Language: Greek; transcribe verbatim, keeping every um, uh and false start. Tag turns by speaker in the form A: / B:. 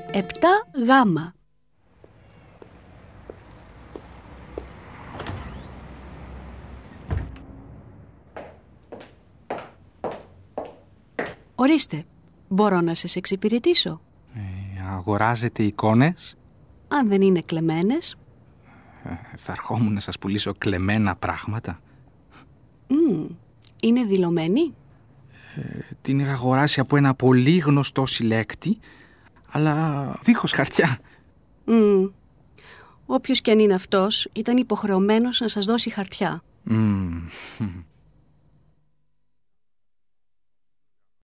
A: επτά γάμα. Ορίστε, μπορώ να σας εξυπηρετήσω?
B: Ε, αγοράζετε εικόνες?
A: Αν δεν είναι κλεμμένες.
B: Ε, θα ερχόμουν να σας πουλήσω κλεμμένα πράγματα.
A: Mm, είναι δηλωμένη?
B: Ε, την είχα αγοράσει από ένα πολύ γνωστό συλλέκτη, αλλά δίχως χαρτιά.
A: Mm. Όποιος και αν είναι αυτός, ήταν υποχρεωμένος να σας δώσει χαρτιά.
B: Mm.